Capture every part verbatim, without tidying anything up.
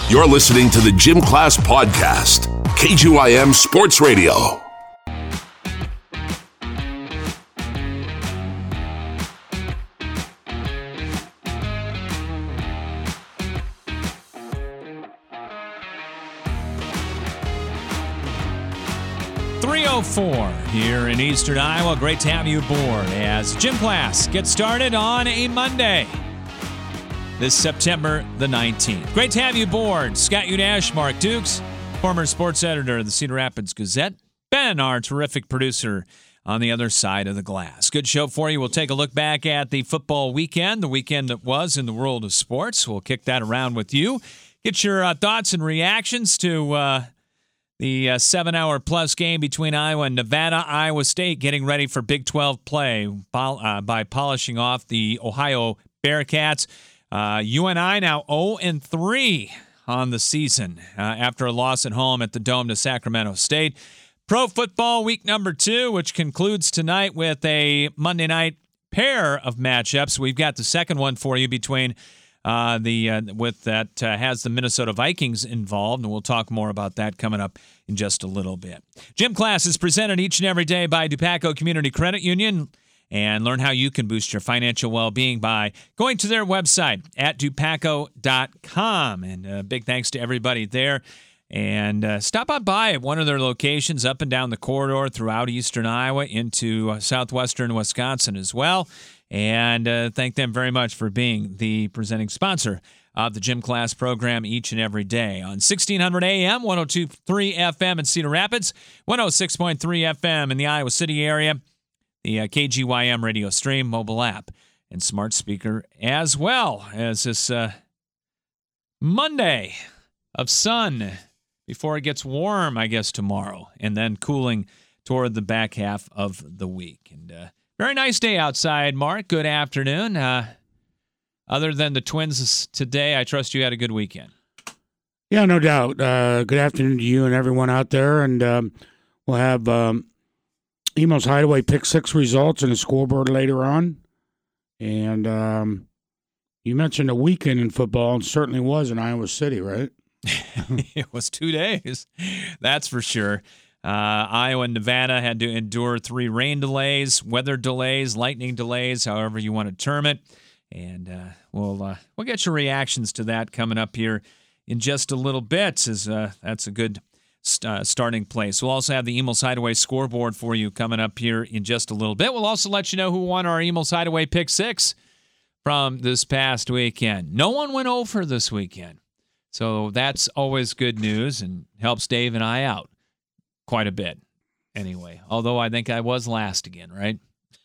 You're listening to the Gym Class Podcast, K G Y M Sports Radio. three oh four here in Eastern Iowa. Great to have you aboard as Gym Class gets started on a Monday, this September the nineteenth. Great to have you aboard. Scott Udash, Mark Dukes, former sports editor of the Cedar Rapids Gazette. Ben, our terrific producer on the other side of the glass. Good show for you. We'll take a look back at the football weekend, the weekend that was in the world of sports. We'll kick that around with you. Get your uh, thoughts and reactions to uh, the uh, seven-hour-plus game between Iowa and Nevada. Iowa State getting ready for Big twelve play pol- uh, by polishing off the Ohio Bearcats. Uh, U N I now oh and three on the season uh, after a loss at home at the Dome to Sacramento State. Pro football week number two, which concludes tonight with a Monday night pair of matchups. We've got the second one for you between uh, the uh, with that uh, has the Minnesota Vikings involved, and we'll talk more about that coming up in just a little bit. Gym Class is presented each and every day by Dupaco Community Credit Union. And learn how you can boost your financial well-being by going to their website at dupaco dot com. And a big thanks to everybody there. And uh, stop on by at one of their locations up and down the corridor throughout eastern Iowa into uh, southwestern Wisconsin as well. And uh, thank them very much for being the presenting sponsor of the Gym Class program each and every day on sixteen hundred A M, one oh two point three F M in Cedar Rapids, one oh six point three F M in the Iowa City area. The uh, K G Y M radio stream, mobile app, and smart speaker as well as this uh, Monday of sun before it gets warm, I guess, tomorrow, and then cooling toward the back half of the week. And uh, very nice day outside, Mark. Good afternoon. Uh, other than the Twins today, I trust you had a good weekend. Yeah, no doubt. Uh, good afternoon to you and everyone out there. And um, we'll have um, Emo's Hideaway Pick Six results and a scoreboard later on. And um, you mentioned a weekend in football, and certainly was in Iowa City, right? It was two days, that's for sure. Uh, Iowa and Nevada had to endure three rain delays, weather delays, lightning delays, however you want to term it. And uh, we'll uh, we'll get your reactions to that coming up here in just a little bit, as uh, that's a good Uh, starting place. We'll also have the Emo's Hideaway scoreboard for you coming up here in just a little bit. We'll also let you know who won our Emo's Hideaway Pick Six from this past weekend. No one went over this weekend, so that's always good news and helps Dave and I out quite a bit. Anyway, although I think I was last again, right?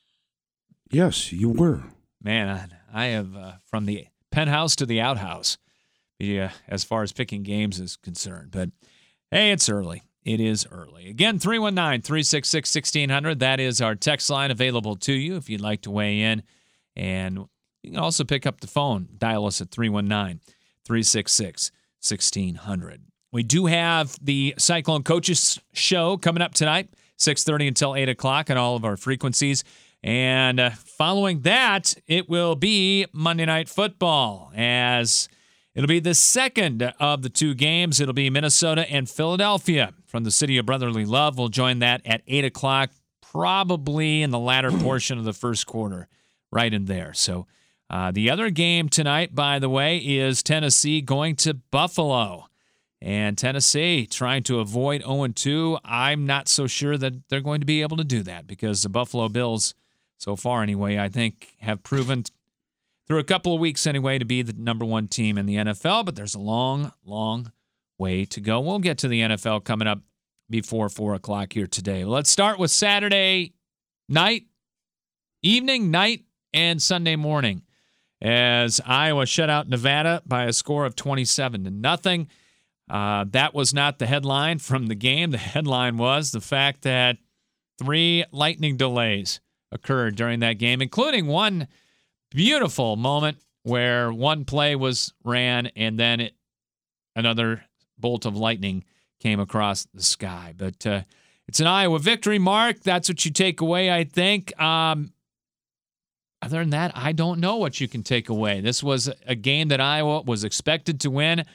Yes, you were. Man, I, I have uh, from the penthouse to the outhouse, yeah, as far as picking games is concerned, but hey, it's early. It is early. Again, three one nine, three six six, one six zero zero. That is our text line available to you if you'd like to weigh in. And you can also pick up the phone. Dial us at three one nine, three six six, one six zero zero. We do have the Cyclone Coaches Show coming up tonight, six thirty until eight o'clock on all of our frequencies. And uh, following that, it will be Monday Night Football as it'll be the second of the two games. It'll be Minnesota and Philadelphia from the City of Brotherly Love. We'll join that at eight o'clock, probably in the latter portion of the first quarter, right in there. So uh, the other game tonight, by the way, is Tennessee going to Buffalo. And Tennessee trying to avoid oh and two. I'm not so sure that they're going to be able to do that because the Buffalo Bills, so far anyway, I think have proven through a couple of weeks anyway, to be the number one team in the N F L, but there's a long, long way to go. We'll get to the N F L coming up before four o'clock here today. Let's start with Saturday night, evening, night, and Sunday morning as Iowa shut out Nevada by a score of twenty-seven to nothing. Uh, that was not the headline from the game. The headline was the fact that three lightning delays occurred during that game, including one beautiful moment where one play was ran and then it, another bolt of lightning came across the sky. But uh, it's an Iowa victory, Mark. That's what you take away, I think. Um, other than that, I don't know what you can take away. This was a game that Iowa was expected to win.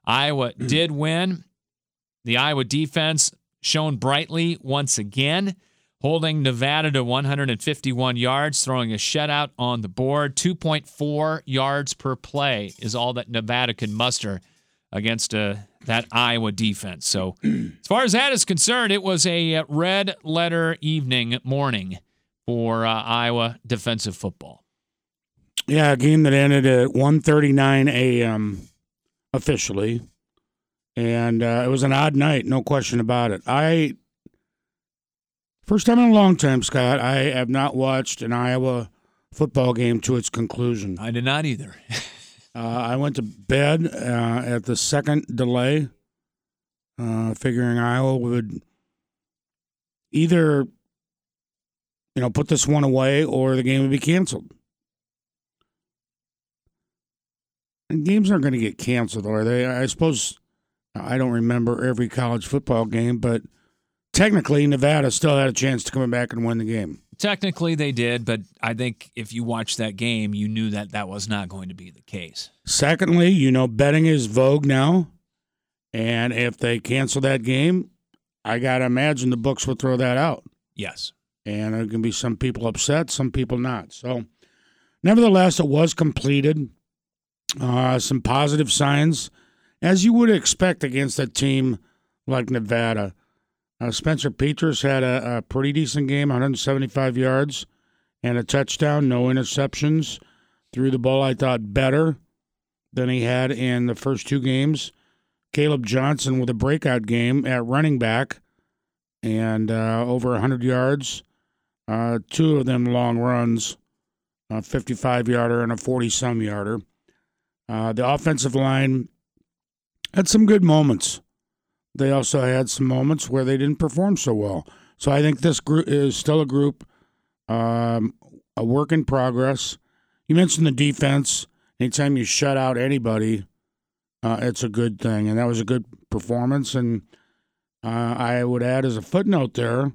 Iowa did win. The Iowa defense shone brightly once again, holding Nevada to one hundred fifty-one yards, throwing a shutout on the board. two point four yards per play is all that Nevada could muster against uh, that Iowa defense. So as far as that is concerned, it was a red letter evening, morning for uh, Iowa defensive football. Yeah, a game that ended at one thirty-nine a.m. officially. And uh, it was an odd night, no question about it. I, first time in a long time, Scott, I have not watched an Iowa football game to its conclusion. I did not either. uh, I went to bed uh, at the second delay, uh, figuring Iowa would either, you know, put this one away or the game would be canceled. And games aren't going to get canceled, are they? I suppose... I don't remember every college football game, but technically Nevada still had a chance to come back and win the game. Technically they did, but I think if you watched that game, you knew that that was not going to be the case. Secondly, you know, betting is vogue now, and if they cancel that game, I got to imagine the books will throw that out. Yes. And there can be some people upset, some people not. So, nevertheless, it was completed. Uh, some positive signs, as you would expect against a team like Nevada. Uh, Spencer Petras had a, a pretty decent game, one hundred seventy-five yards and a touchdown, no interceptions. Threw the ball, I thought, better than he had in the first two games. Caleb Johnson with a breakout game at running back and uh, over one hundred yards. Uh, two of them long runs, a fifty-five-yarder and a forty-some-yarder. Uh, the offensive line had some good moments. They also had some moments where they didn't perform so well. So I think this group is still a group, um, a work in progress. You mentioned the defense. Anytime you shut out anybody, uh, it's a good thing. And that was a good performance. And uh, I would add as a footnote there,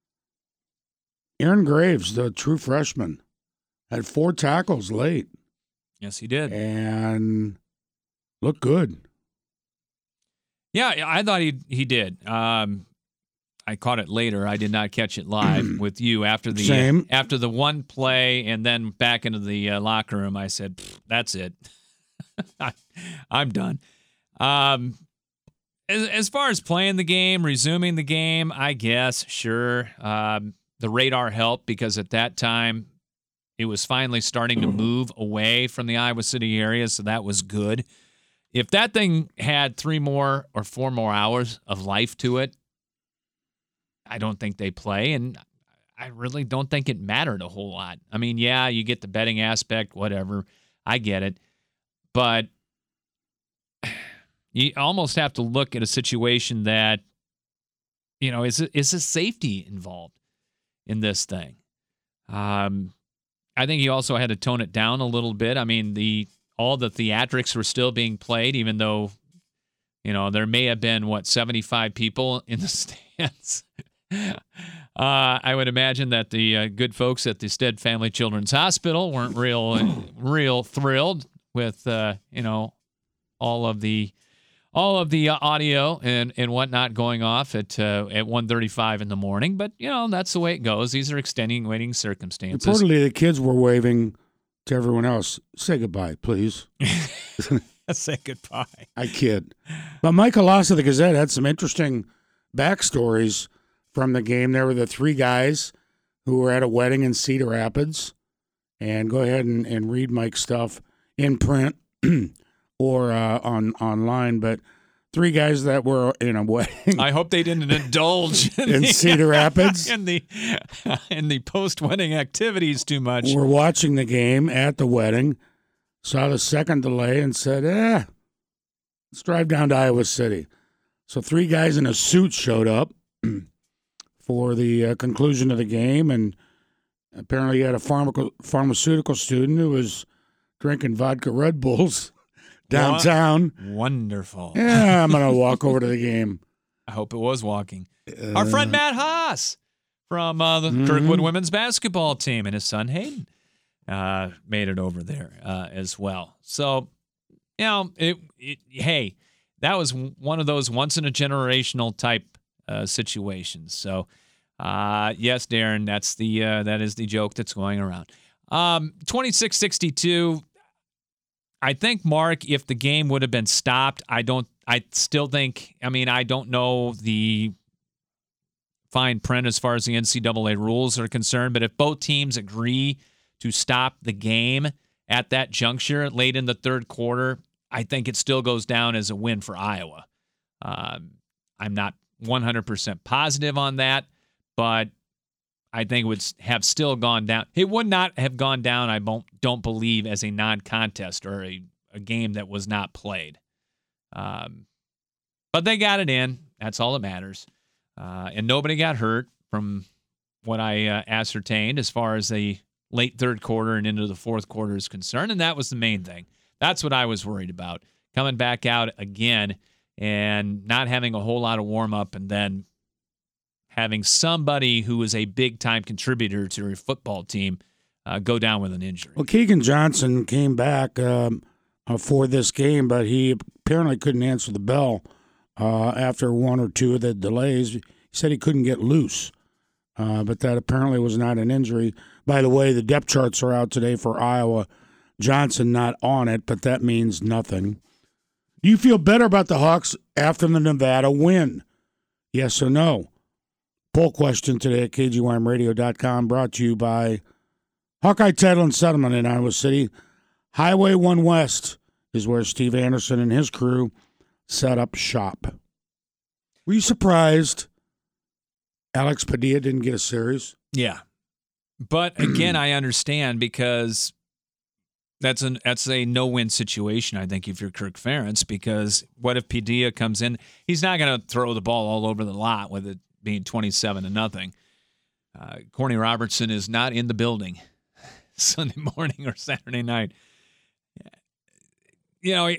Aaron Graves, the true freshman, had four tackles late. Yes, he did. And looked good. Yeah, I thought he he did. Um, I caught it later. I did not catch it live with you after the Same. Uh, after the one play, and then back into the uh, locker room. I said, "That's it. I, I'm done." Um, as, as far as playing the game, resuming the game, I guess sure. Um, the radar helped because at that time it was finally starting to move away from the Iowa City area, so that was good. If that thing had three more or four more hours of life to it, I don't think they play, and I really don't think it mattered a whole lot. I mean, yeah, you get the betting aspect, whatever. I get it. But you almost have to look at a situation that, you know, is, is a safety involved in this thing? Um, I think you also had to tone it down a little bit. I mean, the all the theatrics were still being played, even though, you know, there may have been, what, seventy-five people in the stands. uh, I would imagine that the uh, good folks at the Stead Family Children's Hospital weren't real, real thrilled with, uh, you know, all of the all of the uh, audio and, and whatnot going off at uh, at one thirty-five in the morning. But, you know, that's the way it goes. These are extenuating waiting circumstances. Reportedly, the kids were waving to everyone else. Say goodbye, please. Say goodbye. I kid. But Mike Alasa of the Gazette had some interesting backstories from the game. There were the three guys who were at a wedding in Cedar Rapids. And go ahead and, and read Mike's stuff in print or uh, on online. But three guys that were in a wedding. I hope they didn't indulge in, in the, Cedar Rapids in the in the post-wedding activities too much. We're watching the game at the wedding, saw the second delay, and said, "Eh, let's drive down to Iowa City." So three guys in a suit showed up for the uh, conclusion of the game, and apparently you had a pharma- pharmaceutical student who was drinking vodka Red Bulls downtown. Wonderful. Yeah, I'm going to walk over to the game. I hope it was walking. Uh, Our friend Matt Haas from uh, the mm-hmm. Kirkwood women's basketball team and his son Hayden uh, made it over there uh, as well. So, you know, it, it, hey, that was one of those once-in-a-generational type uh, situations. So, uh, yes, Darren, that's the uh, that is the joke that's going around. Um, twenty-six sixty-two, I think, Mark, if the game would have been stopped, I don't, I still think, I mean, I don't know the fine print as far as the N C double A rules are concerned, but if both teams agree to stop the game at that juncture late in the third quarter, I think it still goes down as a win for Iowa. Um, I'm not one hundred percent positive on that, but I think it would have still gone down. It would not have gone down, I don't, don't believe, as a non-contest or a, a game that was not played. Um, but they got it in. That's all that matters. Uh, and nobody got hurt from what I uh, ascertained as far as the late third quarter and into the fourth quarter is concerned, and that was the main thing. That's what I was worried about, coming back out again and not having a whole lot of warm-up and then having somebody who is a big-time contributor to your football team uh, go down with an injury. Well, Keegan Johnson came back um, uh, for this game, but he apparently couldn't answer the bell uh, after one or two of the delays. He said he couldn't get loose, uh, but that apparently was not an injury. By the way, the depth charts are out today for Iowa. Johnson not on it, but that means nothing. Do you feel better about the Hawks after the Nevada win? Yes or no? Poll question today at K G Y M radio dot com, brought to you by Hawkeye Title and Settlement in Iowa City. Highway one West is where Steve Anderson and his crew set up shop. Were you surprised Alex Padilla didn't get a series? Yeah. But again, I understand because that's an that's a no-win situation, I think, if you're Kirk Ferentz, because what if Padilla comes in? He's not going to throw the ball all over the lot with it being twenty-seven to nothing. Uh, Corney Robertson is not in the building Sunday morning or Saturday night. You know,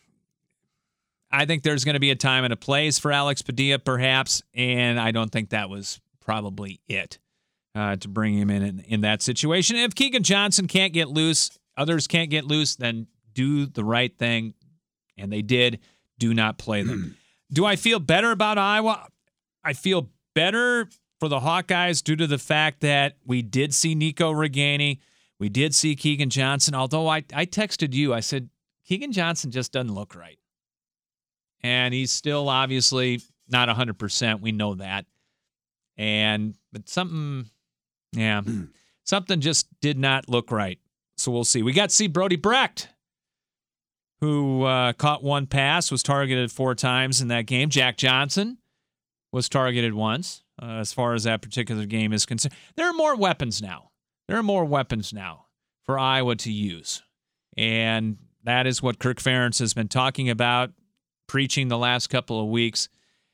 I think there's going to be a time and a place for Alex Padilla, perhaps, and I don't think that was probably it uh, to bring him in, in in that situation. If Keegan Johnson can't get loose, others can't get loose, then do the right thing, and they did. Do not play them. Do I feel better about Iowa? I feel better for the Hawkeyes due to the fact that we did see Nico Reganey. We did see Keegan Johnson, although I, I texted you. I said, Keegan Johnson just doesn't look right. And he's still obviously not one hundred percent. We know that. And but something, yeah, something just did not look right. So we'll see. We got to see Brody Brecht, who uh, caught one pass, was targeted four times in that game. Jack Johnson was targeted once, uh, as far as that particular game is concerned. There are more weapons now. There are more weapons now for Iowa to use. And that is what Kirk Ferentz has been talking about, preaching the last couple of weeks.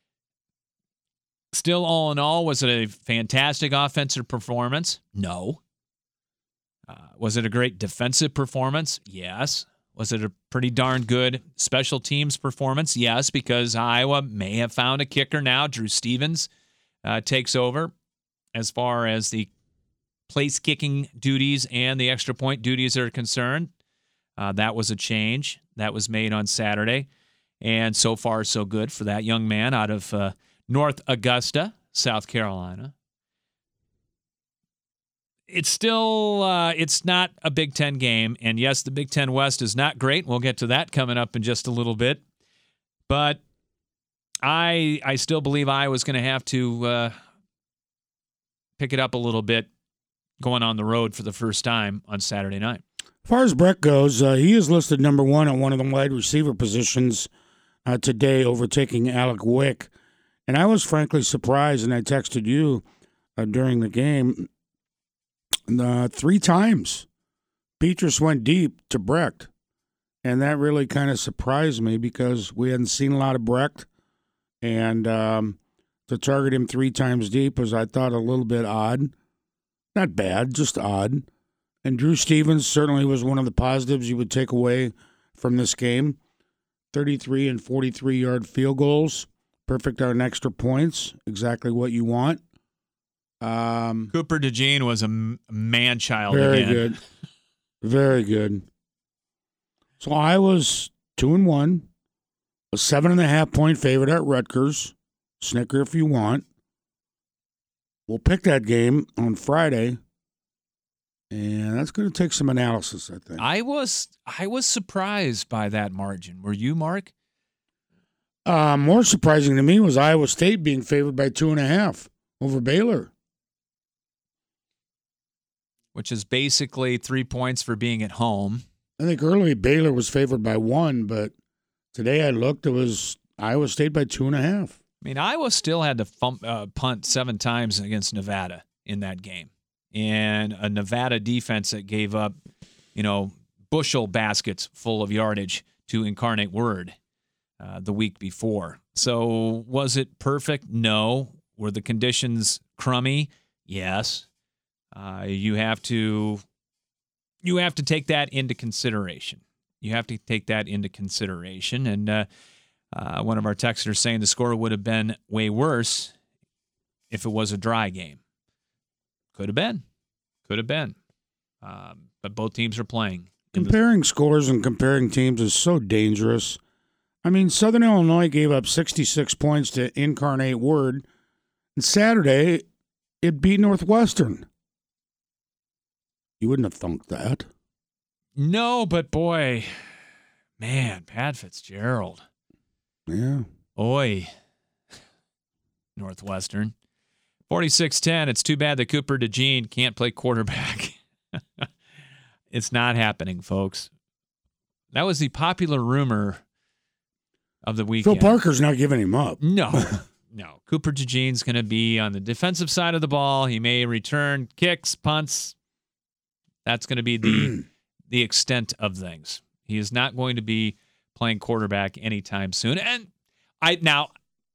Still, all in all, was it a fantastic offensive performance? No. Uh, was it a great defensive performance? Yes. Was it a pretty darn good special teams performance? Yes, because Iowa may have found a kicker now. Drew Stevens uh, takes over as far as the place kicking duties and the extra point duties are concerned. Uh, that was a change that was made on Saturday. And so far, so good for that young man out of uh, North Augusta, South Carolina. It's still, uh, it's not a Big Ten game. And yes, the Big Ten West is not great. We'll get to that coming up in just a little bit. But I I still believe Iowa's going to have to uh, pick it up a little bit going on the road for the first time on Saturday night. As far as Brecht goes, uh, he is listed number one at one of the wide receiver positions uh, today, overtaking Alec Wick. And I was frankly surprised, and I texted you uh, during the game. Uh, three times, Petrus went deep to Brecht, and that really kind of surprised me because we hadn't seen a lot of Brecht, and um, to target him three times deep was, I thought, a little bit odd. Not bad, just odd. And Drew Stevens certainly was one of the positives you would take away from this game. thirty-three and forty-three-yard field goals, perfect on extra points, exactly what you want. Um, Cooper DeJean was a man-child very again. Good. Very good. So I was two and one. a seven and a half point favorite at Rutgers. Snicker if you want. We'll pick that game on Friday, and that's going to take some analysis, I think. I was I was surprised by that margin. Were you, Mark? Uh, more surprising to me was Iowa State being favored by two and a half over Baylor. Which is basically three points for being at home. I think earlier Baylor was favored by one, but today I looked, it was Iowa State by two and a half. I mean, Iowa still had to fump, uh, punt seven times against Nevada in that game. And a Nevada defense that gave up, you know, bushel baskets full of yardage to Incarnate Word uh, the week before. So was it perfect? No. Were the conditions crummy? Yes. Uh, you have to you have to take that into consideration. You have to take that into consideration. And uh, uh, one of our texters saying the score would have been way worse if it was a dry game. Could have been. Could have been. Um, but both teams are playing. Comparing the- scores and comparing teams is so dangerous. I mean, Southern Illinois gave up sixty-six points to Incarnate Word. And Saturday, it beat Northwestern. You wouldn't have thunk that. No, but boy, man, Pat Fitzgerald. Yeah. Oi. Northwestern. forty-six ten. It's too bad that Cooper DeJean can't play quarterback. It's not happening, folks. That was the popular rumor of the weekend. Phil Parker's not giving him up. No. No. Cooper DeJean's going to be on the defensive side of the ball. He may return kicks, punts. That's going to be the the extent of things. He is not going to be playing quarterback anytime soon. And I now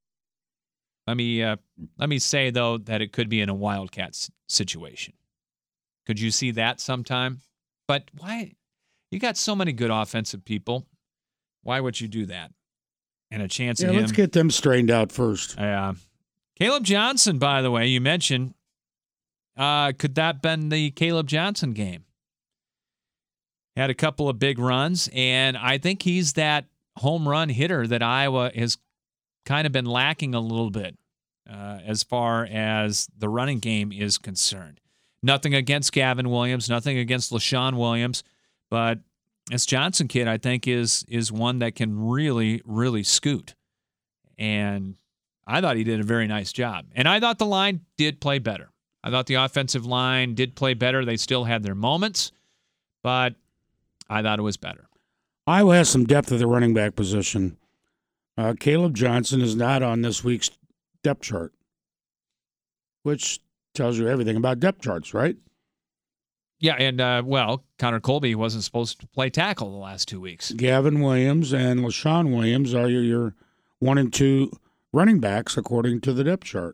let me uh, let me say though that it could be in a Wildcats situation. Could you see that sometime? But why? You got so many good offensive people. Why would you do that? And a chance yeah, at him. Let's get them straightened out first. Uh, Caleb Johnson, by the way, you mentioned. Uh, could that have been the Caleb Johnson game? Had a couple of big runs, and I think he's that home run hitter that Iowa has kind of been lacking a little bit uh, as far as the running game is concerned. Nothing against Gavin Williams, nothing against LaShawn Williams, but this Johnson kid, I think, is is one that can really, really scoot. And I thought he did a very nice job. And I thought the line did play better. I thought the offensive line did play better. They still had their moments, but I thought it was better. Iowa has some depth at the running back position. Uh, Caleb Johnson is not on this week's depth chart, which tells you everything about depth charts, right? Yeah, and, uh, well, Connor Colby wasn't supposed to play tackle the last two weeks. Gavin Williams and LaShawn Williams are your, your one and two running backs, according to the depth chart.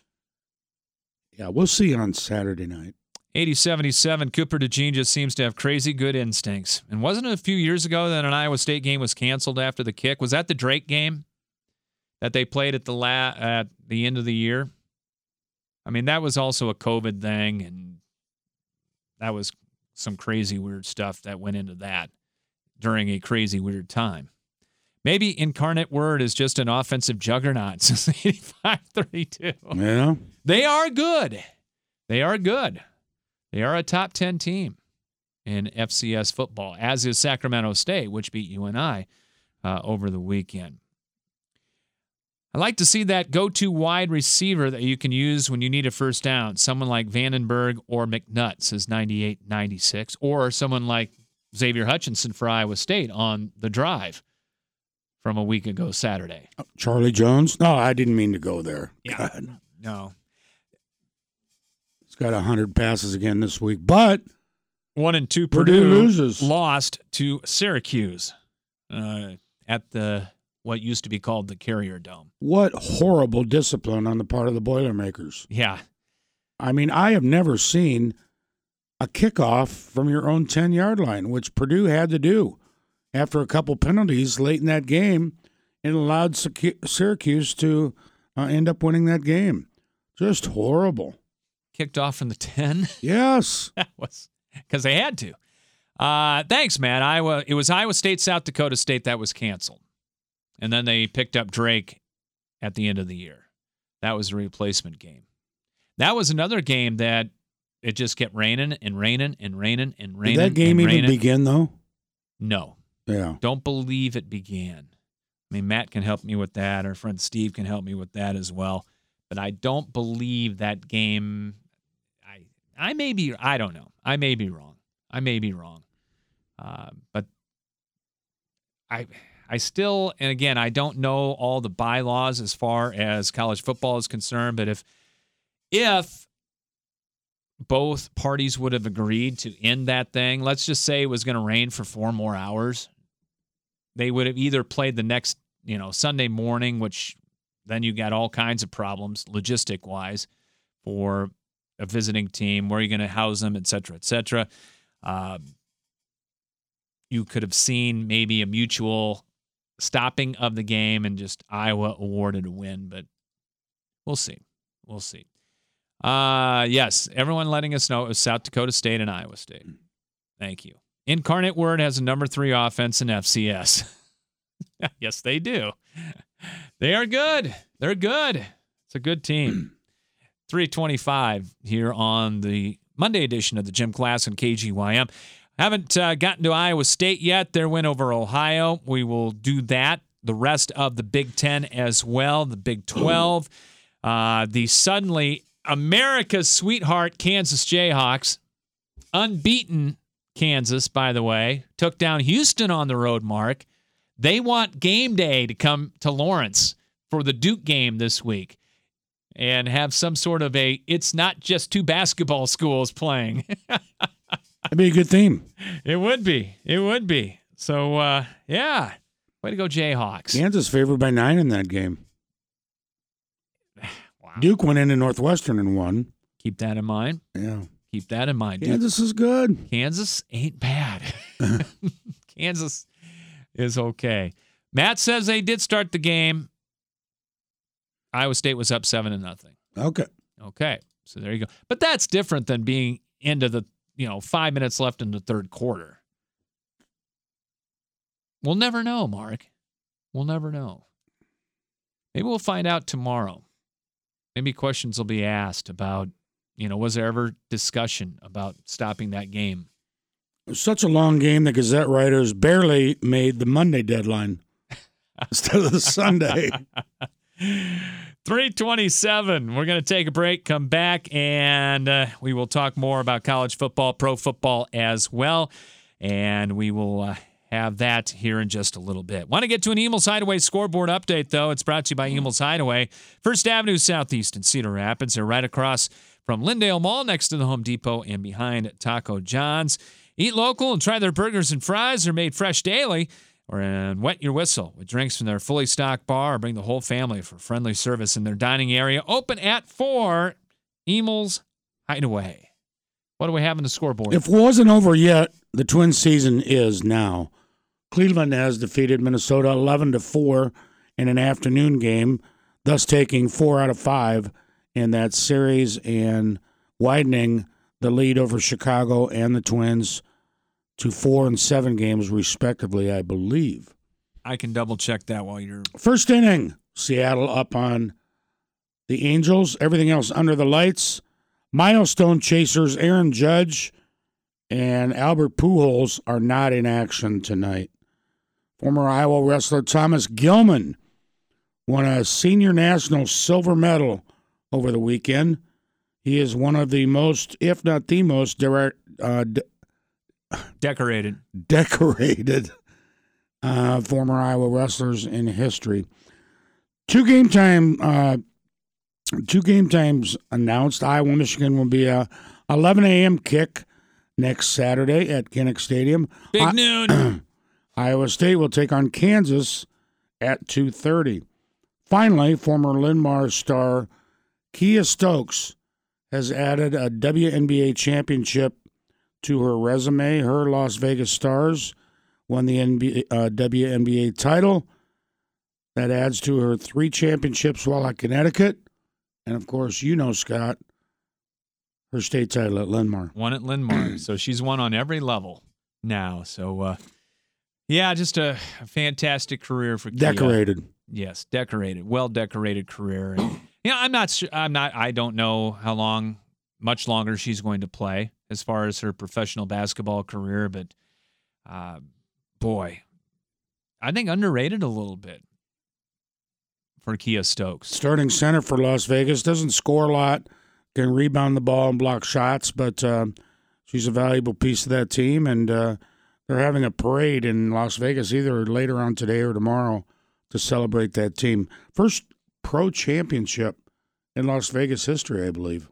Yeah, we'll see on Saturday night. eighty seventy-seven, Cooper DeJean just seems to have crazy good instincts. And wasn't it a few years ago that an Iowa State game was canceled after the kick? Was that the Drake game that they played at the la- at the end of the year? I mean, that was also a COVID thing, and that was some crazy weird stuff that went into that during a crazy weird time. Maybe Incarnate Word is just an offensive juggernaut since eighty-five thirty-two. Yeah. They are good. They are good. They are a top ten team in F C S football, as is Sacramento State, which beat U N I uh, over the weekend. I like to see that go-to wide receiver that you can use when you need a first down. Someone like Vandenberg or McNutt, says ninety-eight ninety-six, or someone like Xavier Hutchinson for Iowa State on the drive from a week ago Saturday. Charlie Jones? No, I didn't mean to go there. Yeah. God. No. He's got one hundred passes again this week, but One and two Purdue, Purdue loses. lost to Syracuse uh, at the what used to be called the Carrier Dome. What horrible discipline on the part of the Boilermakers. Yeah. I mean, I have never seen a kickoff from your own ten-yard line, which Purdue had to do after a couple penalties late in that game, and allowed Syracuse to uh, end up winning that game. Just horrible. Kicked off from the ten. Yes. That was because they had to. Uh, thanks, man. Iowa. It was Iowa State, South Dakota State that was canceled. And then they picked up Drake at the end of the year. That was a replacement game. That was another game that it just kept raining and raining and raining and raining. Did that game and even raining. begin, though? No. Yeah. Don't believe it began. I mean, Matt can help me with that. Our friend Steve can help me with that as well. But I don't believe that game. I I may be, I don't know. I may be wrong. I may be wrong. Uh, but I I still, and again, I don't know all the bylaws as far as college football is concerned, but if if both parties would have agreed to end that thing, let's just say it was going to rain for four more hours, they would have either played the next, you know, Sunday morning, which then you got all kinds of problems logistic-wise for a visiting team, where are you going to house them, et cetera, et cetera. Um, you could have seen maybe a mutual stopping of the game and just Iowa awarded a win, but we'll see. We'll see. Uh, yes, everyone letting us know it was South Dakota State and Iowa State. Thank you. Incarnate Word has a number three offense in F C S. Yes, they do. They are good. They're good. It's a good team. three twenty-five here on the Monday edition of the Gym Class on K G Y M. Haven't uh, gotten to Iowa State yet. Their win over Ohio. We will do that. The rest of the Big Ten as well. The Big twelve. Uh, the suddenly America's sweetheart Kansas Jayhawks. Unbeaten Kansas, by the way. Took down Houston on the road, Mark. They want game day to come to Lawrence for the Duke game this week and have some sort of a, it's not just two basketball schools playing. That'd be a good theme. It would be. It would be. So, uh, yeah. Way to go, Jayhawks. Kansas favored by nine in that game. Wow. Duke went into Northwestern and won. Keep that in mind. Yeah. Keep that in mind. Kansas Duke. is good. Kansas ain't bad. Kansas is okay. Matt says they did start the game. Iowa State was up seven to nothing. Okay. Okay. So there you go. But that's different than being into the, you know, five minutes left in the third quarter. We'll never know, Mark. We'll never know. Maybe we'll find out tomorrow. Maybe questions will be asked about, you know, was there ever discussion about stopping that game? It was such a long game, the Gazette writers barely made the Monday deadline instead of the Sunday. three twenty-seven. We're going to take a break, come back, and uh, we will talk more about college football, pro football as well. And we will uh, have that here in just a little bit. Want to get to an Emil's Hideaway scoreboard update, though. It's brought to you by Emil's Hideaway. First Avenue Southeast in Cedar Rapids. They're right across from Lindale Mall, next to the Home Depot and behind Taco John's. Eat local and try their burgers and fries. They're made fresh daily. Or and wet your whistle with drinks from their fully stocked bar, or bring the whole family for friendly service in their dining area. Open at four. Emil's Hideaway. What do we have in the scoreboard? If it wasn't over yet, the Twins season is now. Cleveland has defeated Minnesota eleven to four in an afternoon game, thus taking four out of five in that series and widening the lead over Chicago and the Twins to four and seven games, respectively, I believe. I can double-check that while you're... First inning, Seattle up on the Angels. Everything else under the lights. Milestone chasers Aaron Judge and Albert Pujols are not in action tonight. Former Iowa wrestler Thomas Gilman won a senior national silver medal over the weekend. He is one of the most, if not the most, direct, uh, de- Decorated. Decorated uh, former Iowa wrestlers in history. Two game time, uh, two game times announced. Iowa, Michigan will be a eleven a.m. kick next Saturday at Kinnick Stadium. Big I- noon. Iowa State will take on Kansas at two thirty. Finally, former Linn-Mar star Kia Stokes has added a W N B A championship to her resume. Her Las Vegas Stars won the N B A, uh, W N B A title. That adds to her three championships while at Connecticut. And, of course, you know, Scott, her state title at Linn-Mar. One at Linn-Mar. So she's won on every level now. So, uh, Yeah, just a, a fantastic career for Kia. Decorated. Yes, decorated, well decorated career. And, you know, I'm not. su- I'm not. I don't know how long, much longer she's going to play as far as her professional basketball career. But, uh, boy, I think underrated a little bit for Kia Stokes. Starting center for Las Vegas. Doesn't score a lot. Can rebound the ball and block shots, but uh, she's a valuable piece of that team. And uh, they're having a parade in Las Vegas either later on today or tomorrow to celebrate that team. First pro championship in Las Vegas history, I believe.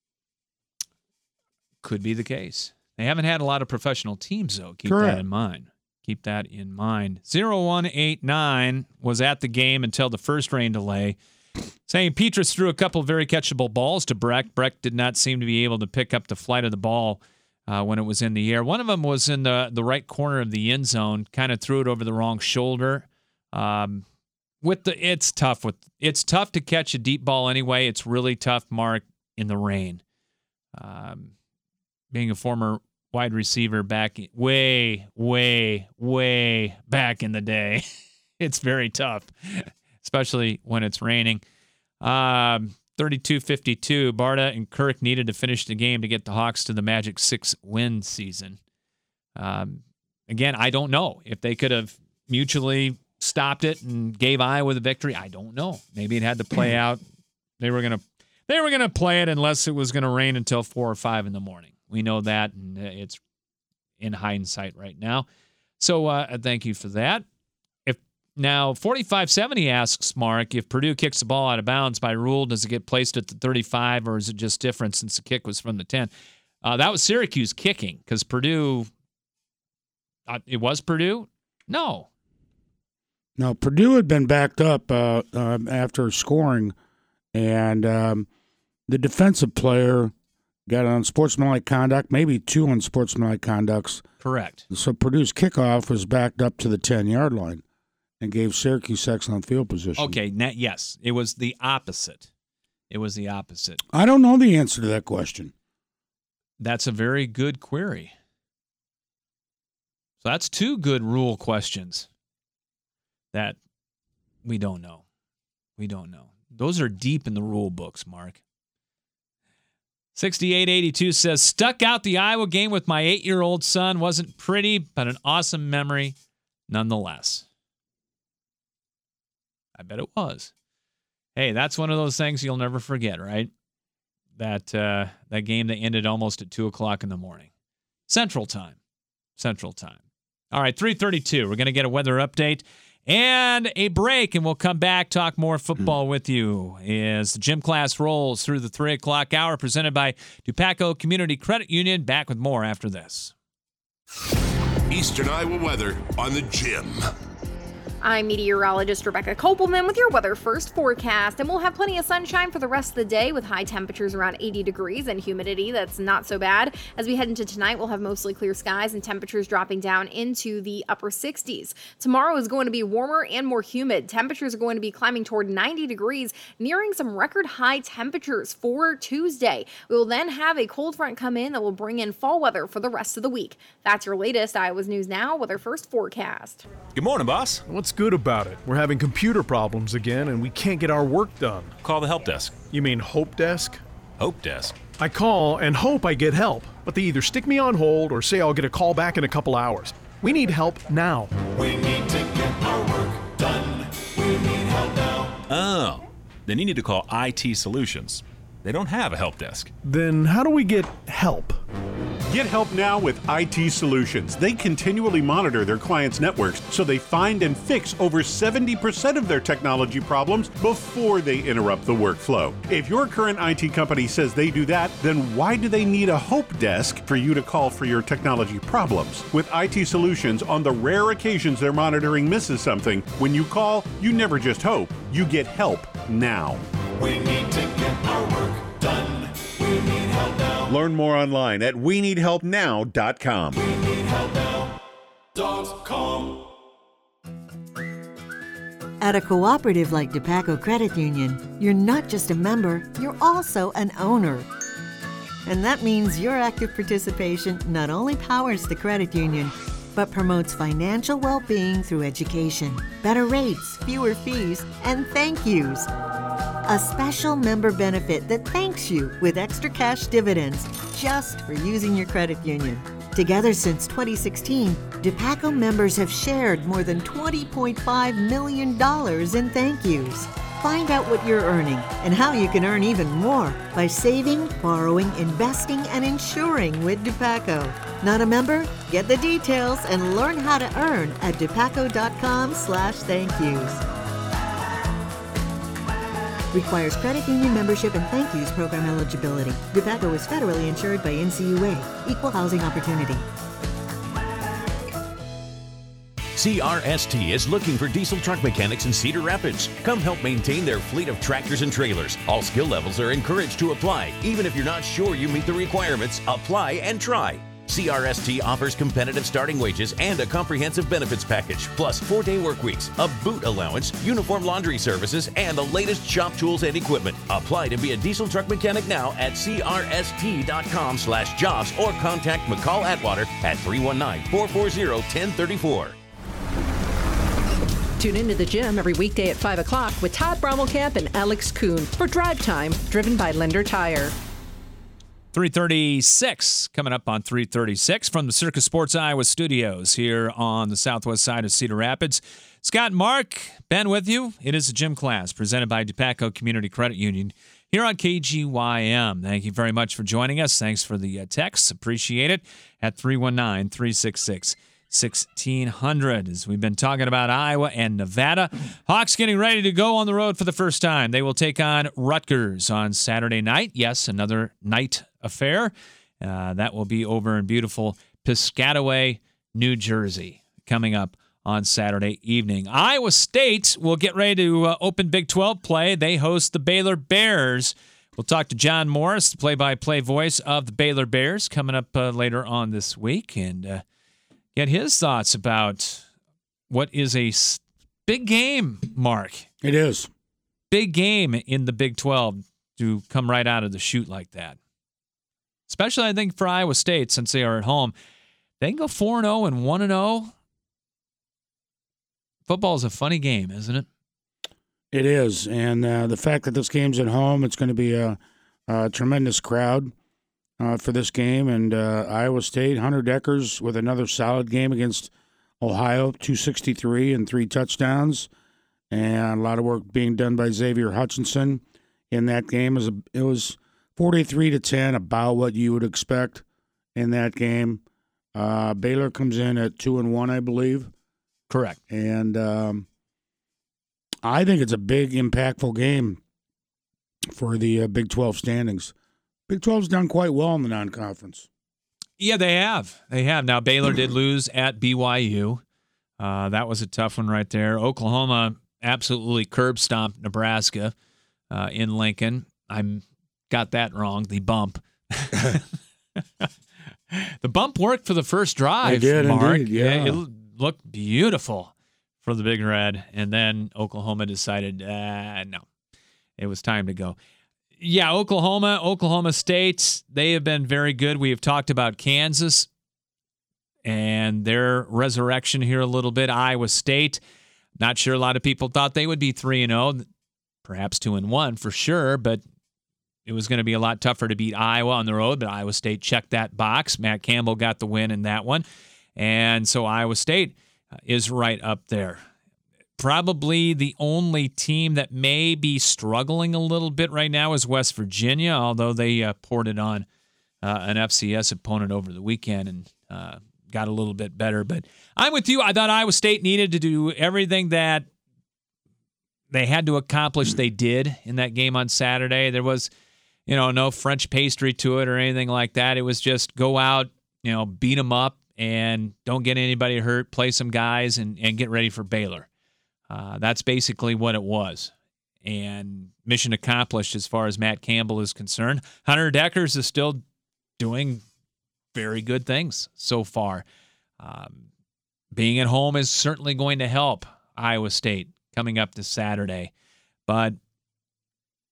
Could be the case. They haven't had a lot of professional teams, though. Keep Correct. that in mind. Keep that in mind. zero one eight nine was at the game until the first rain delay. Saying Petrus threw a couple very catchable balls to Breck. Breck did not seem to be able to pick up the flight of the ball uh, when it was in the air. One of them was in the, the right corner of the end zone, kind of threw it over the wrong shoulder. Um, with the it's tough with it's tough to catch a deep ball anyway. It's really tough, Mark, in the rain. Um, being a former wide receiver back way, way, way back in the day, it's very tough, especially when it's raining. Um, thirty-two fifty-two, Barta and Kirk needed to finish the game to get the Hawks to the Magic six-win season. Um, again, I don't know if they could have mutually stopped it and gave Iowa the victory. I don't know. Maybe it had to play out. They were gonna, they were gonna play it unless it was gonna rain until four or five in the morning. We know that, and it's in hindsight right now. So uh, thank you for that. If now forty-five seventy asks Mark, if Purdue kicks the ball out of bounds by rule, does it get placed at the thirty-five, or is it just different since the kick was from the ten? Uh, that was Syracuse kicking because Purdue. Uh, it was Purdue. No. No, Purdue had been backed up uh, uh, after scoring, and um, the defensive player got on sportsmanlike conduct, maybe two unsportsmanlike conducts. Correct. So Purdue's kickoff was backed up to the ten-yard line and gave Syracuse excellent field position. Okay, na- yes, it was the opposite. It was the opposite. I don't know the answer to that question. That's a very good query. So that's two good rule questions that we don't know. We don't know. Those are deep in the rule books, Mark. sixty-eight eighty-two says, stuck out the Iowa game with my eight-year-old son. Wasn't pretty, but an awesome memory nonetheless. I bet it was. Hey, that's one of those things you'll never forget, right? That uh, that game that ended almost at two o'clock in the morning. Central time. Central time. All right, three thirty-two. We're going to get a weather update and a break, and we'll come back, talk more football with you as the gym class rolls through the three o'clock hour, presented by Dupaco Community Credit Union. Back with more after this. Eastern Iowa weather on the Gym. I'm meteorologist Rebecca Kopelman with your weather first forecast, and we'll have plenty of sunshine for the rest of the day with high temperatures around eighty degrees and humidity that's not so bad. As we head into tonight, we'll have mostly clear skies and temperatures dropping down into the upper sixties. Tomorrow is going to be warmer and more humid. Temperatures are going to be climbing toward ninety degrees, nearing some record high temperatures for Tuesday. We will then have a cold front come in that will bring in fall weather for the rest of the week. That's your latest Iowa's News Now weather first forecast. Good morning, boss. What's good about it? We're having computer problems again, and we can't get our work done. Call the help desk. You mean Hope Desk? Hope desk? I call and hope I get help, but they either stick me on hold or say I'll get a call back in a couple hours. We need help now. We need to get our work done. We need help now. Oh, then you need to call I T Solutions. They don't have a help desk. Then how do we get help? Get help now with I T Solutions. They continually monitor their clients' networks, so they find and fix over seventy percent of their technology problems before they interrupt the workflow. If your current I T company says they do that, then why do they need a Hope Desk for you to call for your technology problems? With I T Solutions, on the rare occasions their monitoring misses something, when you call, you never just hope, you get help now. We need to get our work done. We need help now. Learn more online at we need help now dot com. We need help now dot com. At a cooperative like Dupaco Credit Union, you're not just a member, you're also an owner. And that means your active participation not only powers the credit union, but promotes financial well-being through education, better rates, fewer fees, and thank yous. A special member benefit that thanks you with extra cash dividends just for using your credit union. Together since twenty sixteen, DePaco members have shared more than twenty point five million dollars in thank yous. Find out what you're earning and how you can earn even more by saving, borrowing, investing, and insuring with DePaco. Not a member? Get the details and learn how to earn at depaco.com slash thank yous. Requires credit union membership and thank yous program eligibility. DePaco is federally insured by N C U A, Equal Housing Opportunity. C R S T is looking for diesel truck mechanics in Cedar Rapids. Come help maintain their fleet of tractors and trailers. All skill levels are encouraged to apply. Even if you're not sure you meet the requirements, apply and try. C R S T offers competitive starting wages and a comprehensive benefits package, plus four-day work weeks, a boot allowance, uniform laundry services, and the latest shop tools and equipment. Apply to be a diesel truck mechanic now at crst.com slash jobs or contact McCall Atwater at three one nine, four four zero, one zero three four. Tune into the gym every weekday at five o'clock with Todd Brommelkamp and Alex Kuhn for Drive Time, driven by Lender Tire. three thirty-six coming up on three thirty-six from the Circus Sports Iowa studios here on the southwest side of Cedar Rapids. Scott and Mark, Ben with you. It is a gym class presented by DePaco Community Credit Union here on K G Y M. Thank you very much for joining us. Thanks for the uh, texts. Appreciate it at three one nine, three six six, sixteen hundred. As we've been talking about Iowa and Nevada, Hawks getting ready to go on the road for the first time. They will take on Rutgers on Saturday night. Yes, another night affair. Uh, that will be over in beautiful Piscataway, New Jersey, coming up on Saturday evening. Iowa State will get ready to uh, open Big twelve play. They host the Baylor Bears. We'll talk to John Morris, the play-by-play voice of the Baylor Bears, coming up uh, later on this week, and uh, get his thoughts about what is a big game, Mark. It is. Big game in the Big twelve to come right out of the chute like that. Especially, I think, for Iowa State, since they are at home. They can go four and oh and one and oh. Football is a funny game, isn't it? It is. And uh, the fact that this game's at home, it's going to be a, a tremendous crowd uh, for this game. And uh, Iowa State, Hunter Deckers with another solid game against Ohio, two sixty-three and three touchdowns. And a lot of work being done by Xavier Hutchinson in that game. It was, it was forty-three to ten, about what you would expect in that game. Uh, Baylor comes in at two and one, I believe. Correct. And um, I think it's a big, impactful game for the uh, Big twelve standings. Big twelve's done quite well in the non-conference. Yeah, they have. They have. Now, Baylor did lose at B Y U. Uh, that was a tough one right there. Oklahoma absolutely curb stomped Nebraska uh, in Lincoln. I got that wrong, the bump. The bump worked for the first drive, It did, Mark. indeed, yeah. It looked beautiful for the Big Red, and then Oklahoma decided, uh, no, it was time to go. Yeah, Oklahoma, Oklahoma State, they have been very good. We have talked about Kansas and their resurrection here a little bit. Iowa State, not sure a lot of people thought they would be three and oh, perhaps two and one for sure, but it was going to be a lot tougher to beat Iowa on the road, but Iowa State checked that box. Matt Campbell got the win in that one. And so Iowa State is right up there. Probably the only team that may be struggling a little bit right now is West Virginia, although they uh, poured it on uh, an F C S opponent over the weekend and uh, got a little bit better. But I'm with you. I thought Iowa State needed to do everything that they had to accomplish. They did in that game on Saturday. There was, you know, no French pastry to it or anything like that. It was just go out, you know, beat them up and don't get anybody hurt, play some guys, and, and get ready for Baylor. Uh, that's basically what it was. And mission accomplished as far as Matt Campbell is concerned. Hunter Deckers is still doing very good things so far. Um, being at home is certainly going to help Iowa State coming up this Saturday. But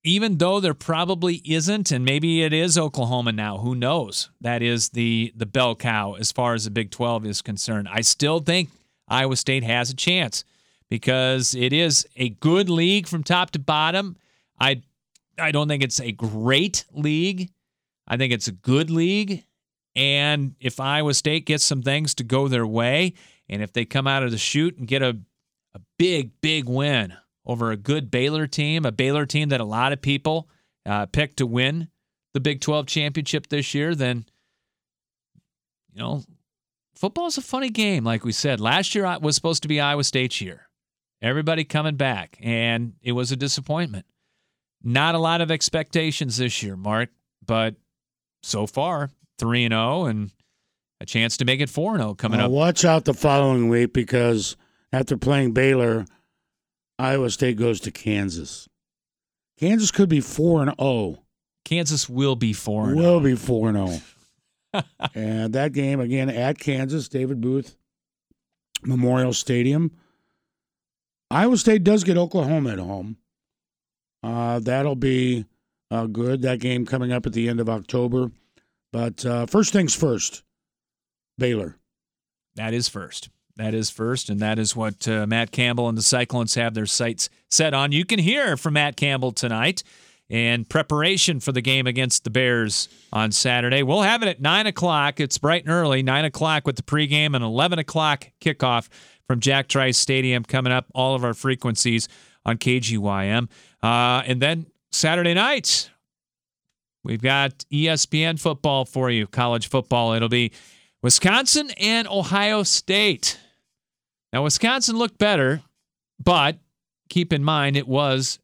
even though there probably isn't, and maybe it is Oklahoma now, who knows? That is the the bell cow as far as the Big twelve is concerned. I still think Iowa State has a chance because it is a good league from top to bottom. I I don't think it's a great league. I think it's a good league. And if Iowa State gets some things to go their way, and if they come out of the chute and get a, a big, big win over a good Baylor team, a Baylor team that a lot of people uh, picked to win the Big twelve championship this year, then, you know, football's a funny game, like we said. Last year was supposed to be Iowa State's year. Everybody coming back, and it was a disappointment. Not a lot of expectations this year, Mark, but so far, three and oh, and a chance to make it four and oh coming uh, up. Watch out the following week because after playing Baylor, Iowa State goes to Kansas. Kansas could be four and oh. Kansas will be four and oh. Will be four and oh. And that game, again, at Kansas, David Booth Memorial Stadium. Iowa State does get Oklahoma at home. Uh, that'll be uh, good. That game coming up at the end of October. But uh, first things first, Baylor. That is first. That is first, and that is what uh, Matt Campbell and the Cyclones have their sights set on. You can hear from Matt Campbell tonight in preparation for the game against the Bears on Saturday. We'll have it at nine o'clock. It's bright and early, nine o'clock with the pregame and eleven o'clock kickoff from Jack Trice Stadium coming up, all of our frequencies on K G Y M. Uh, and then Saturday night, we've got E S P N football for you, college football. It'll be Wisconsin and Ohio State. Now, Wisconsin looked better, but keep in mind it was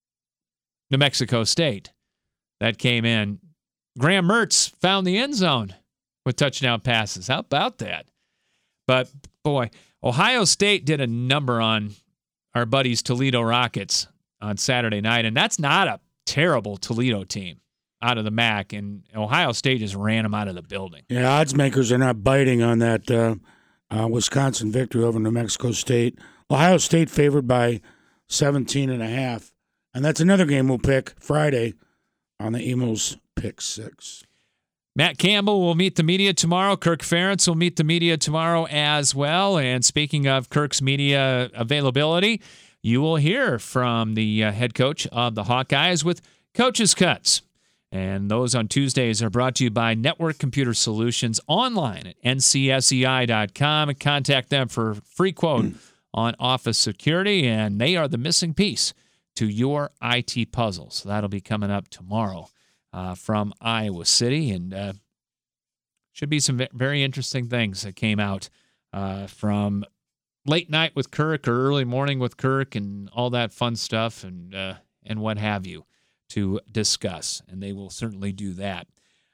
New Mexico State that came in. Graham Mertz found the end zone with touchdown passes. How about that? But, boy, Ohio State did a number on our buddies Toledo Rockets on Saturday night, and that's not a terrible Toledo team out of the M A C, and Ohio State just ran them out of the building. Yeah, odds makers are not biting on that uh, uh, Wisconsin victory over New Mexico State. Ohio State favored by seventeen and a half, and that's another game we'll pick Friday on the Emos Pick Six. Matt Campbell will meet the media tomorrow. Kirk Ferentz will meet the media tomorrow as well. And speaking of Kirk's media availability, you will hear from the uh, head coach of the Hawkeyes with Coach's Cuts. And those on Tuesdays are brought to you by Network Computer Solutions online at N C S E I dot com. And contact them for a free quote on office security. And they are the missing piece to your I T puzzle. So that'll be coming up tomorrow uh, from Iowa City. And uh, should be some very interesting things that came out uh, from late night with Kirk or early morning with Kirk and all that fun stuff and uh, and what have you to discuss, and they will certainly do that.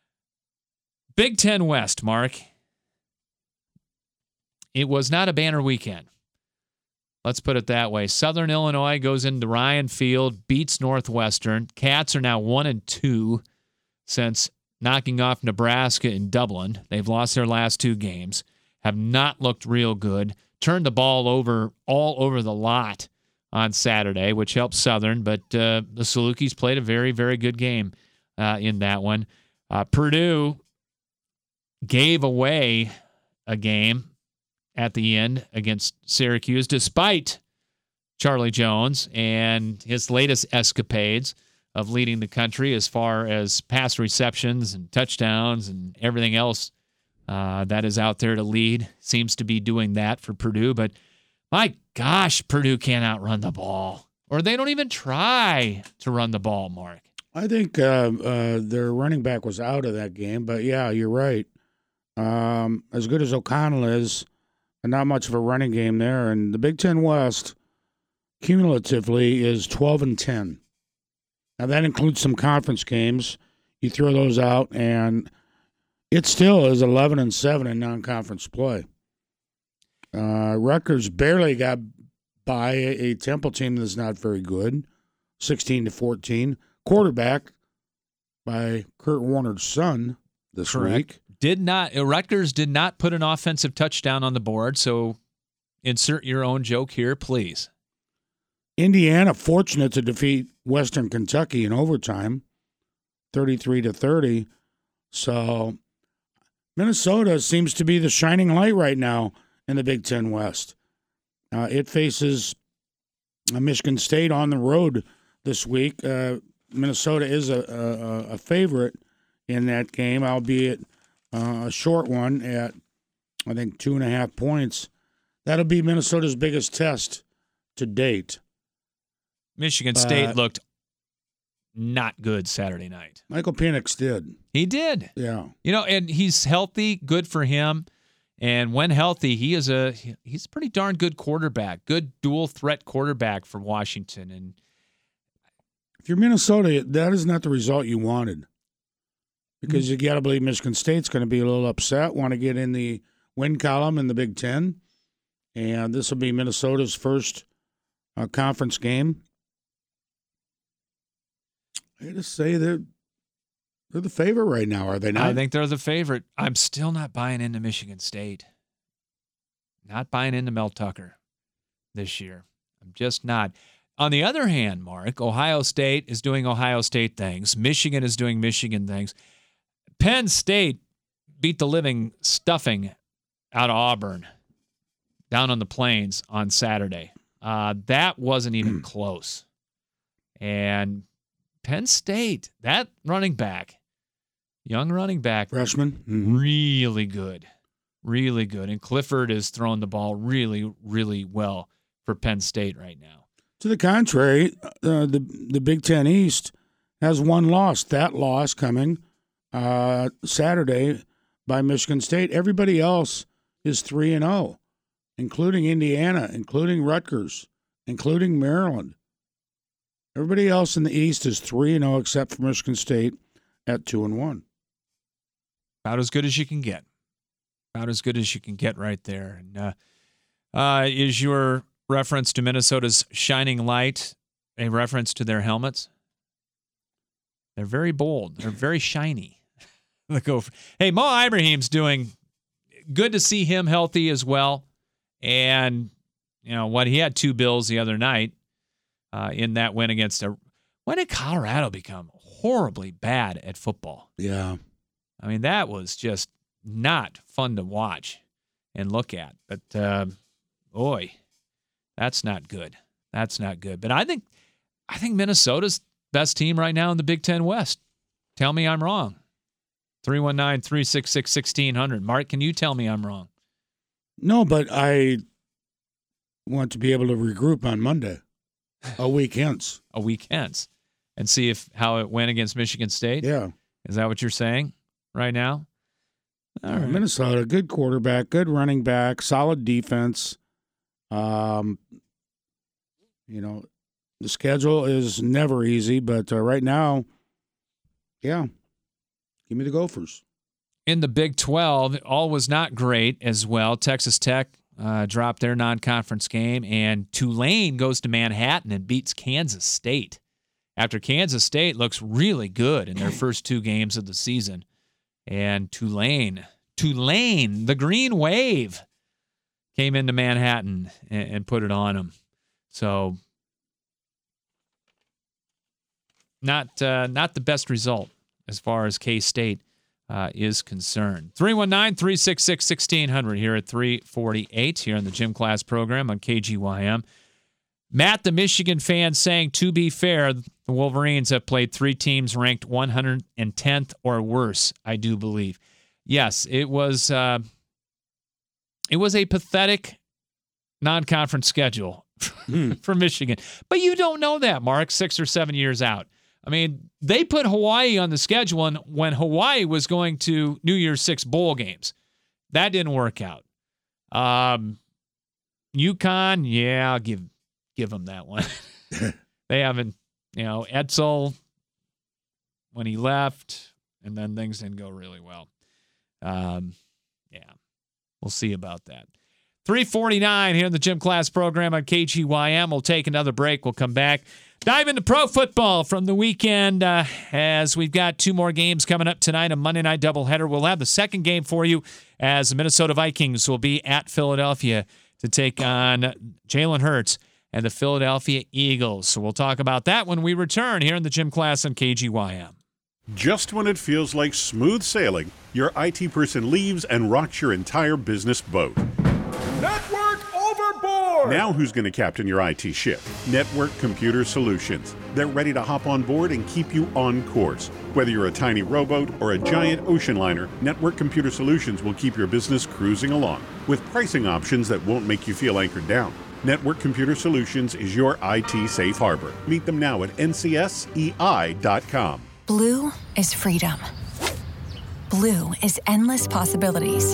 Big Ten West, Mark. It was not a banner weekend. Let's put it that way. Southern Illinois goes into Ryan Field, beats Northwestern. Cats are now one and two since knocking off Nebraska in Dublin. They've lost their last two games, have not looked real good, turned the ball over all over the lot on Saturday, which helped Southern, but uh, the Salukis played a very, very good game uh, in that one. Uh, Purdue gave away a game at the end against Syracuse, despite Charlie Jones and his latest escapades of leading the country as far as pass receptions and touchdowns and everything else uh, that is out there to lead. Seems to be doing that for Purdue, but my gosh, Purdue can't outrun the ball. Or they don't even try to run the ball, Mark. I think uh, uh, their running back was out of that game, but yeah, you're right. Um, as good as O'Connell is, not much of a running game there. And the Big Ten West, cumulatively, is twelve and ten. Now, that includes some conference games. You throw those out, and it still is eleven and seven in non-conference play. Uh, Rutgers barely got by a, a Temple team that's not very good, sixteen to fourteen. Quarterback by Kurt Warner's son this Correct. week. Did not Rutgers did not put an offensive touchdown on the board, so insert your own joke here, please. Indiana fortunate to defeat Western Kentucky in overtime, thirty-three to thirty. So Minnesota seems to be the shining light right now in the Big Ten West. Uh, it faces uh, Michigan State on the road this week. Uh, Minnesota is a, a, a favorite in that game, albeit uh, a short one at, I think, two and a half points. That'll be Minnesota's biggest test to date. Michigan Uh, State looked not good Saturday night. Michael Penix did. He did. Yeah. You know, and he's healthy, good for him. And when healthy, he is a he's a pretty darn good quarterback, good dual threat quarterback for Washington. And if you're Minnesota, that is not the result you wanted. Because Mm. you got to believe Michigan State's going to be a little upset, want to get in the win column in the Big Ten. And this will be Minnesota's first uh, conference game. I just say they're, they're the favorite right now, are they not? I think they're the favorite. I'm still not buying into Michigan State. Not buying into Mel Tucker this year. I'm just not. On the other hand, Mark, Ohio State is doing Ohio State things. Michigan is doing Michigan things. Penn State beat the living stuffing out of Auburn down on the plains on Saturday. Uh, that wasn't even close. And Penn State, that running back, young running back, freshman, mm-hmm. really good, really good. And Clifford is throwing the ball really, really well for Penn State right now. To the contrary, uh, the the Big Ten East has one loss. That loss coming uh, Saturday by Michigan State. Everybody else is three and zero, including Indiana, including Rutgers, including Maryland. Everybody else in the East is three and zero except for Michigan State at two and one. About as good as you can get. About as good as you can get right there. And uh, uh, is your reference to Minnesota's shining light a reference to their helmets? They're very bold. They're very shiny. The Gopher. Hey, Mo Ibrahim's doing good to see him healthy as well. And, you know, what he had two bills the other night uh, in that win against a. When did Colorado become horribly bad at football? Yeah. I mean, that was just not fun to watch and look at. But, uh, boy, that's not good. That's not good. But I think I think Minnesota's best team right now in the Big Ten West. Tell me I'm wrong. three one nine, three six six, one six zero zero. Mark, can you tell me I'm wrong? No, but I want to be able to regroup on Monday, a week hence. A week hence. And see if how it went against Michigan State? Yeah. Is that what you're saying right now? All right. Minnesota, good quarterback, good running back, solid defense. Um, you know, the schedule is never easy, but uh, right now, yeah, give me the Gophers. In the Big twelve, all was not great as well. Texas Tech uh, dropped their non-conference game, and Tulane goes to Manhattan and beats Kansas State. After Kansas State looks really good in their first two games of the season. And Tulane, Tulane, the Green Wave, came into Manhattan and, and put it on them. So not uh, not the best result as far as K-State uh, is concerned. three one nine, three six six, one six zero zero here at three forty-eight here in the Gym Class program on K G Y M. Matt, the Michigan fan, saying, to be fair, the Wolverines have played three teams ranked one hundred tenth or worse, I do believe. Yes, it was uh, it was a pathetic non-conference schedule for Michigan. But you don't know that, Mark, six or seven years out. I mean, they put Hawaii on the schedule and when Hawaii was going to New Year's Six bowl games. That didn't work out. Um, UConn, yeah, I'll give give them that one. They haven't, you know, Edsel, when he left, and then things didn't go really well. Um, yeah, we'll see about that. three forty-nine here in the Gym Class program on K G Y M. We'll take another break. We'll come back. Dive into pro football from the weekend uh, as we've got two more games coming up tonight, a Monday night doubleheader. We'll have the second game for you as the Minnesota Vikings will be at Philadelphia to take on Jalen Hurts and the Philadelphia Eagles. So we'll talk about that when we return here in the Gym Class on K G Y M. Just when it feels like smooth sailing, your I T person leaves and rocks your entire business boat. Network overboard! Now who's going to captain your I T ship? Network Computer Solutions. They're ready to hop on board and keep you on course. Whether you're a tiny rowboat or a giant ocean liner, Network Computer Solutions will keep your business cruising along with pricing options that won't make you feel anchored down. Network Computer Solutions is your I T safe harbor. Meet them now at N C S E I dot com. Blue is freedom. Blue is endless possibilities.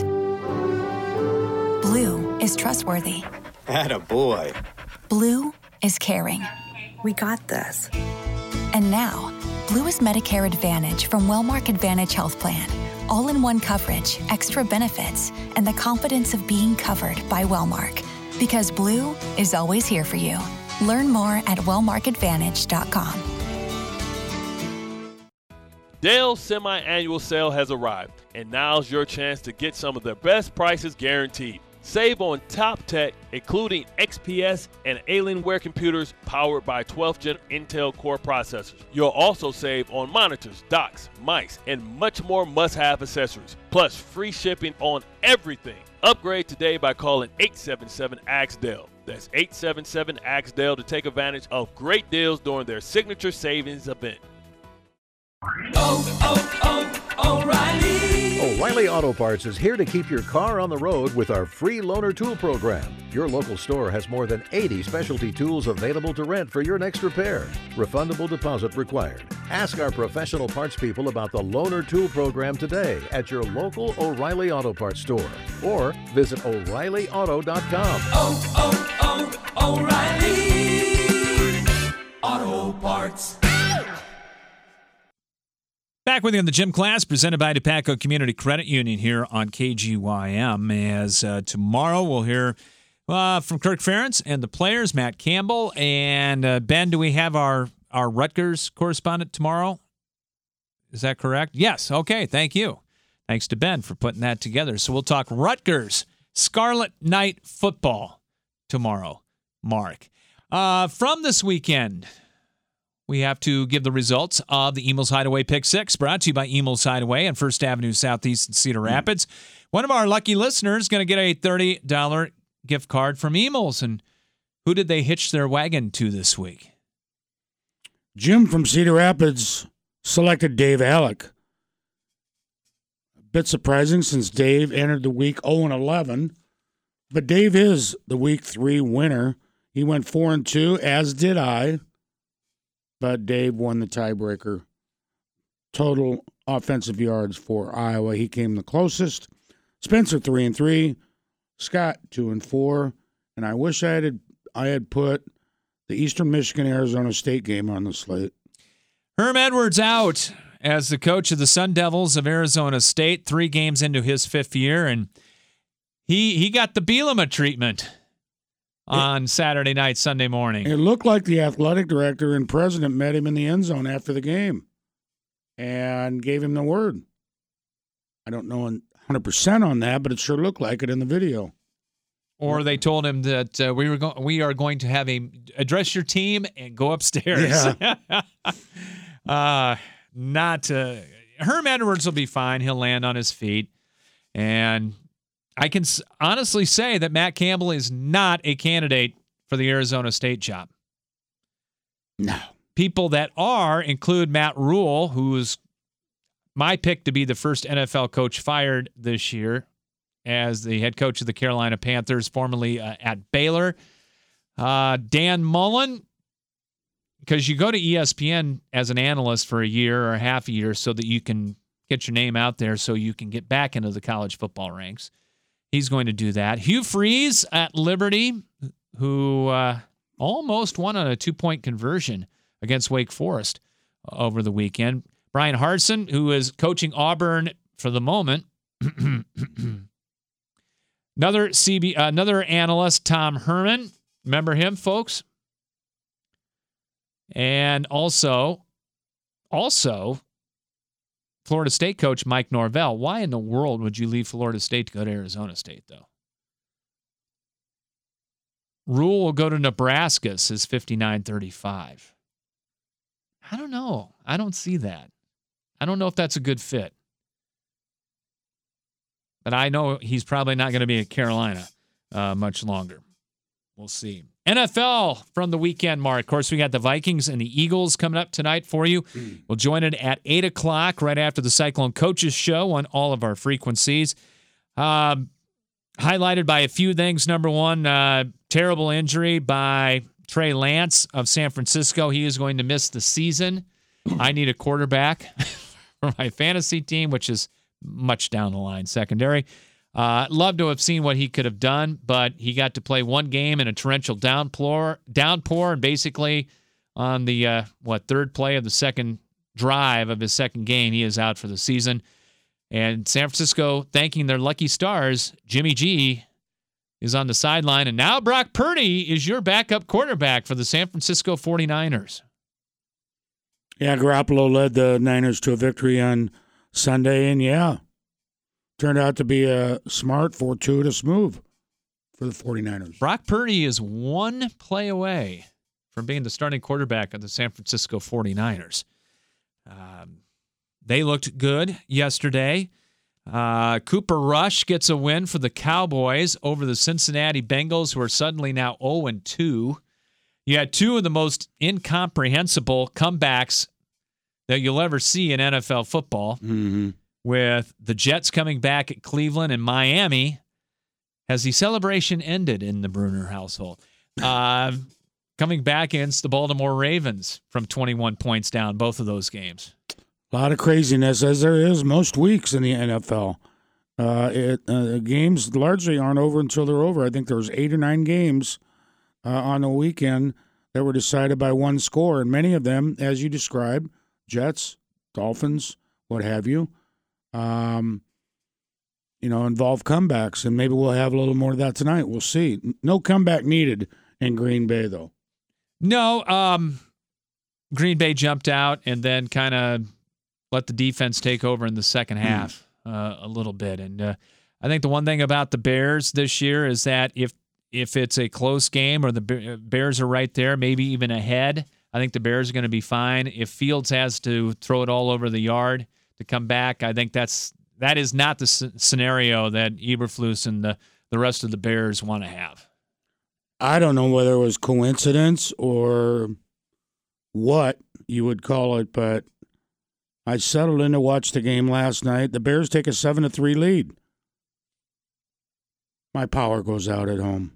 Blue is trustworthy. Attaboy. Blue is caring. We got this. And now, Blue is Medicare Advantage from Wellmark Advantage Health Plan. All-in-one coverage, extra benefits, and the confidence of being covered by Wellmark. Because Blue is always here for you. Learn more at wellmark advantage dot com. Dell's semi-annual sale has arrived, and now's your chance to get some of the best prices guaranteed. Save on top tech, including X P S and Alienware computers powered by twelfth gen Intel Core processors. You'll also save on monitors, docks, mice, and much more must-have accessories, plus free shipping on everything. Upgrade today by calling eight seven seven A X D E L. That's eight seven seven A X D E L to take advantage of great deals during their signature savings event. Oh, oh, oh, O'Reilly! O'Reilly Auto Parts is here to keep your car on the road with our free loaner tool program. Your local store has more than eighty specialty tools available to rent for your next repair. Refundable deposit required. Ask our professional parts people about the loaner tool program today at your local O'Reilly Auto Parts store or visit O'Reilly Auto dot com. Oh, oh, oh, O'Reilly Auto Parts. Back with you in the Gym Class, presented by DePatco Community Credit Union here on K G Y M. As uh, tomorrow we'll hear uh, from Kirk Ferentz and the players, Matt Campbell. And uh, Ben, do we have our, our Rutgers correspondent tomorrow? Is that correct? Yes. Okay. Thank you. Thanks to Ben for putting that together. So we'll talk Rutgers Scarlet Knight football tomorrow, Mark. Uh, from this weekend, we have to give the results of the Emil's Hideaway Pick Six, brought to you by Emil's Hideaway on First Avenue Southeast in Cedar Rapids. One of our lucky listeners is going to get a thirty dollars gift card from Emil's. And who did they hitch their wagon to this week? Jim from Cedar Rapids selected Dave Alec. A bit surprising since Dave entered the week oh and eleven. But Dave is the week three winner. He went four and two, as did I. But Dave won the tiebreaker. Total offensive yards for Iowa. He came the closest. Spencer three and three. Scott two and four. And I wish I had I had put the Eastern Michigan Arizona State game on the slate. Herm Edwards out as the coach of the Sun Devils of Arizona State. Three games into his fifth year, and he he got the Bielema treatment on Saturday night, Sunday morning. It looked like the athletic director and president met him in the end zone after the game and gave him the word. I don't know one hundred percent on that, but it sure looked like it in the video. Or they told him that uh, we were go- we are going to have a address your team and go upstairs. Yeah. uh, not uh, Herm Edwards will be fine. He'll land on his feet, and I can honestly say that Matt Campbell is not a candidate for the Arizona State job. No. People that are include Matt Rule, who's my pick to be the first N F L coach fired this year as the head coach of the Carolina Panthers, formerly uh, at Baylor. Uh, Dan Mullen, because you go to E S P N as an analyst for a year or half a year so that you can get your name out there so you can get back into the college football ranks. He's going to do that. Hugh Freeze at Liberty, who uh, almost won on a two-point conversion against Wake Forest over the weekend. Brian Harsin, who is coaching Auburn for the moment. another C B, uh, another analyst, Tom Herman. Remember him, folks? And also, also, Florida State coach Mike Norvell. Why in the world would you leave Florida State to go to Arizona State, though? Rule will go to Nebraska, says fifty-nine thirty-five. I don't know. I don't see that. I don't know if that's a good fit. But I know he's probably not going to be at Carolina uh, much longer. We'll see. N F L from the weekend, Mark. Of course, we got the Vikings and the Eagles coming up tonight for you. We'll join it at eight o'clock right after the Cyclone Coaches Show on all of our frequencies. Um, highlighted by a few things. Number one, uh, terrible injury by Trey Lance of San Francisco. He is going to miss the season. I need a quarterback for my fantasy team, which is much down the line secondary. Uh, love to have seen what he could have done, but he got to play one game in a torrential downpour, downpour, and basically on the uh, what third play of the second drive of his second game, he is out for the season. And San Francisco, thanking their lucky stars, Jimmy G is on the sideline, and now Brock Purdy is your backup quarterback for the San Francisco forty-niners. Yeah, Garoppolo led the Niners to a victory on Sunday, and yeah, turned out to be a smart, fortuitous move for the forty-niners. Brock Purdy is one play away from being the starting quarterback of the San Francisco forty-niners. Um, they looked good yesterday. Uh, Cooper Rush gets a win for the Cowboys over the Cincinnati Bengals, who are suddenly now oh and two. You had two of the most incomprehensible comebacks that you'll ever see in N F L football. Mm-hmm. With the Jets coming back at Cleveland and Miami, has the celebration ended in the Bruner household? Uh, coming back against the Baltimore Ravens from twenty-one points down, both of those games. A lot of craziness, as there is most weeks in the N F L. Uh, it, uh, games largely aren't over until they're over. I think there was eight or nine games uh, on the weekend that were decided by one score, and many of them, as you described, Jets, Dolphins, what have you, Um, you know, involve comebacks, and maybe we'll have a little more of that tonight. We'll see. No comeback needed in Green Bay, though. No, um, Green Bay jumped out and then kind of let the defense take over in the second half mm. uh, a little bit. And uh, I think the one thing about the Bears this year is that if if it's a close game or the Bears are right there, maybe even ahead, I think the Bears are going to be fine. If Fields has to throw it all over the yard to come back, I think that's that is not the c- scenario that Eberflus and the, the rest of the Bears want to have. I don't know whether it was coincidence or what you would call it, but I settled in to watch the game last night. The Bears take a seven to three lead. My power goes out at home.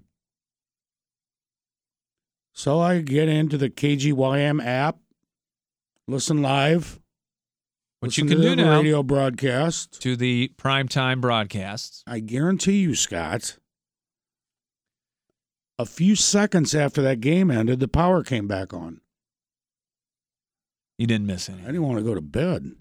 So I get into the K G Y M app, listen live. What you can do now, radio broadcast. To the primetime broadcasts. I guarantee you, Scott, a few seconds after that game ended, the power came back on. You didn't miss any. I didn't want to go to bed.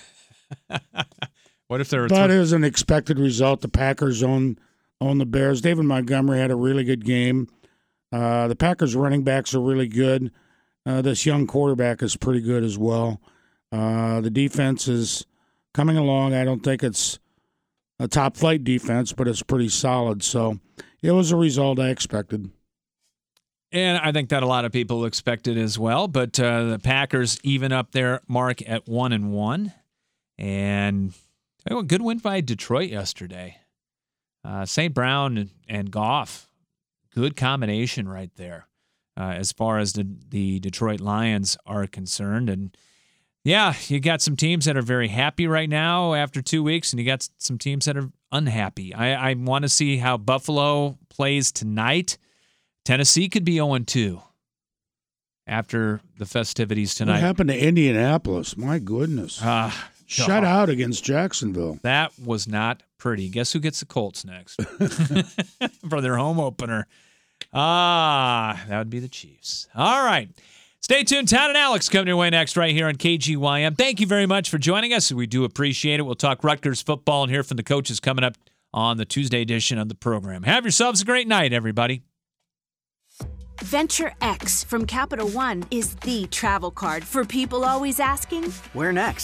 What if there were But th- it was an expected result. The Packers own, own the Bears. David Montgomery had a really good game. Uh, the Packers running backs are really good. Uh, this young quarterback is pretty good as well. Uh, the defense is coming along. I don't think it's a top-flight defense, but it's pretty solid. So it was a result I expected. And I think that a lot of people expected as well. But uh, the Packers even up their mark at one and one, and oh, a good win by Detroit yesterday. Uh, Saint Brown and, and Goff, good combination right there uh, as far as the the Detroit Lions are concerned. And yeah, you got some teams that are very happy right now after two weeks, and you got some teams that are unhappy. I, I want to see how Buffalo plays tonight. Tennessee could be oh and two after the festivities tonight. What happened to Indianapolis? My goodness. Uh, Shut oh. out against Jacksonville. That was not pretty. Guess who gets the Colts next for their home opener? Ah, that would be the Chiefs. All right. Stay tuned. Todd and Alex coming your way next right here on K G Y M. Thank you very much for joining us. We do appreciate it. We'll talk Rutgers football and hear from the coaches coming up on the Tuesday edition of the program. Have yourselves a great night, everybody. Venture X from Capital One is the travel card for people always asking, where next?